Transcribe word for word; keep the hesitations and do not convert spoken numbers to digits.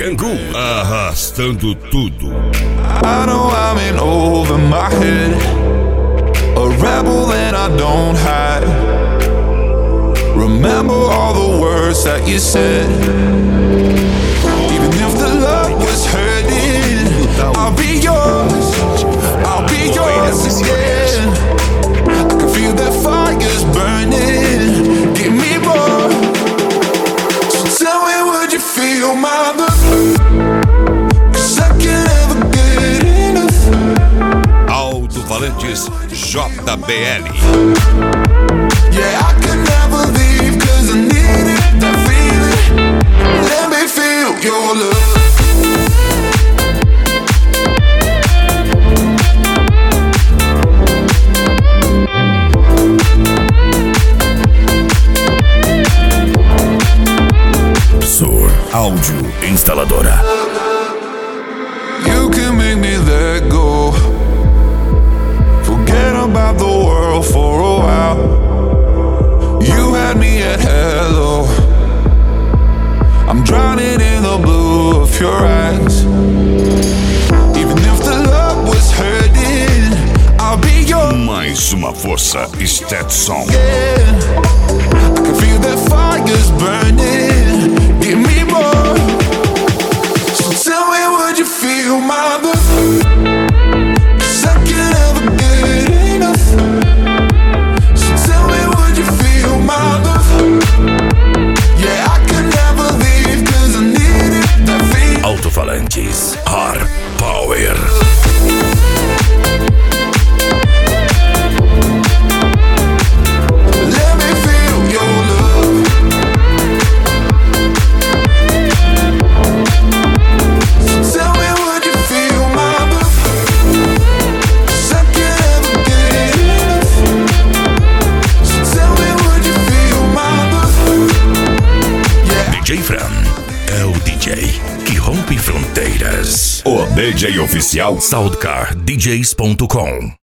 Angu, arrastando tudo. I know I'm in over my head, a rebel and I don't hide. Remember all the words that you said. Even if the love was hurting, I'll be yours, I'll be yours again. I can feel that fire's burning, give me more. So tell me, would you feel my love? Cause I can't ever get enough. Alto-falantes J B L. Yeah, I can never leave cause I need it, that feeling. Let me feel your love. Sur Áudio Instaladora. You can make me let go, forget about the world for a while. You had me at hello, I'm drowning in the blue of your eyes. Even if the love was hurting, I'll be yours. Mais uma força Stetson. Yeah, I can feel that fire's burning, give me more. So tell me, would you feel my love? Cause I can't ever get enough. So tell me, would you feel my love? Yeah, I can never leave cause I need it, that feeling. Alto-falantes Hard Power. Let me feel your love. So tell me, would you feel my love? Cause I can't ever get enough. So tell me, would you feel my love? Yeah. D J Fran é o D J que rompe fronteiras. O D J oficial Soundcar D Js ponto com.